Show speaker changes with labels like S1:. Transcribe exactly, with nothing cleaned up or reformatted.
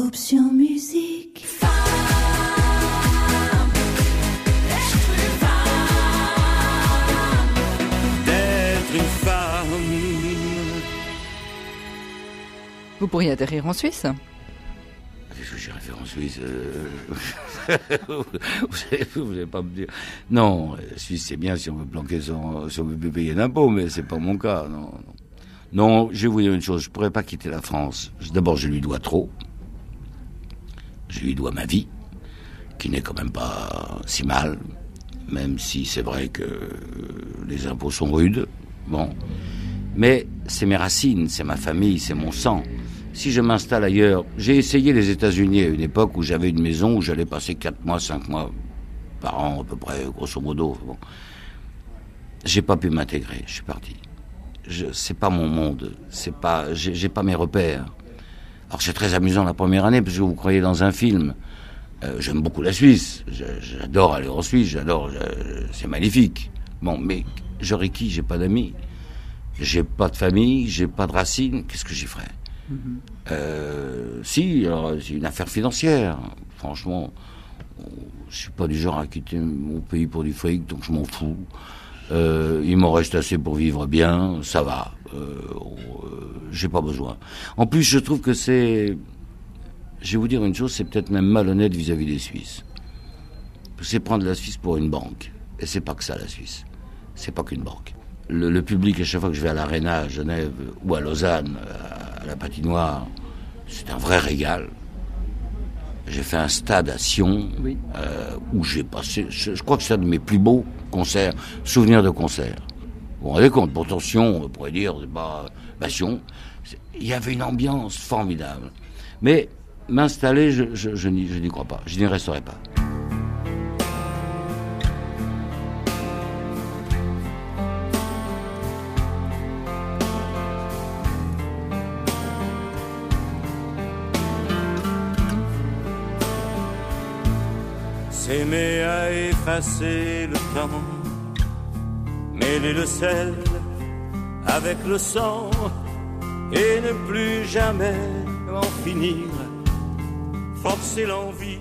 S1: Option musique.
S2: D'être une femme.
S3: Vous pourriez atterrir en Suisse.
S2: Qu'est-ce que j'irais faire en Suisse euh... Vous n'allez pas me dire. Non, la Suisse c'est bien si on veut planquer son, si on veut payer d'impôts, mais c'est pas mon cas. Non, non. Non, je vais vous dire une chose. Je pourrais pas quitter la France. D'abord, je lui dois trop. Je lui dois ma vie, qui n'est quand même pas si mal, même si c'est vrai que les impôts sont rudes. Bon, mais c'est mes racines, c'est ma famille, c'est mon sang. Si je m'installe ailleurs, j'ai essayé les États-Unis à une époque où j'avais une maison où j'allais passer quatre mois, cinq mois par an à peu près, grosso modo. Bon, j'ai pas pu m'intégrer, je suis parti. Je, c'est pas mon monde, c'est pas, j'ai, j'ai pas mes repères. Alors c'est très amusant la première année parce que vous croyez dans un film. Euh, j'aime beaucoup la Suisse, je, j'adore aller en Suisse, j'adore, je, c'est magnifique. Bon, mais j'aurais qui? J'ai pas d'amis, j'ai pas de famille, j'ai pas de racines. Qu'est-ce que j'y ferais? Mm-hmm. euh, Si, alors c'est une affaire financière. Franchement, je suis pas du genre à quitter mon pays pour du fric, donc je m'en fous. Euh, il m'en reste assez pour vivre bien, ça va. Euh, euh, j'ai pas besoin. En plus, je trouve que c'est... Je vais vous dire une chose, c'est peut-être même malhonnête vis-à-vis des Suisses. C'est prendre la Suisse pour une banque. Et c'est pas que ça, la Suisse. C'est pas qu'une banque. Le, le public, à chaque fois que je vais à l'Arena, à Genève, ou à Lausanne, à, à la patinoire, c'est un vrai régal. J'ai fait un stade à Sion, oui. euh, où j'ai passé, je, je crois que c'est un de mes plus beaux concerts, souvenirs de concerts. Vous vous rendez compte, pourtant Sion, on pourrait dire, c'est pas, bah Sion, il y avait une ambiance formidable. Mais m'installer, je, je, je, n'y, je n'y crois pas, je n'y resterai pas.
S4: S'aimer à effacer le temps, mêler le sel avec le sang et ne plus jamais en finir, forcer l'envie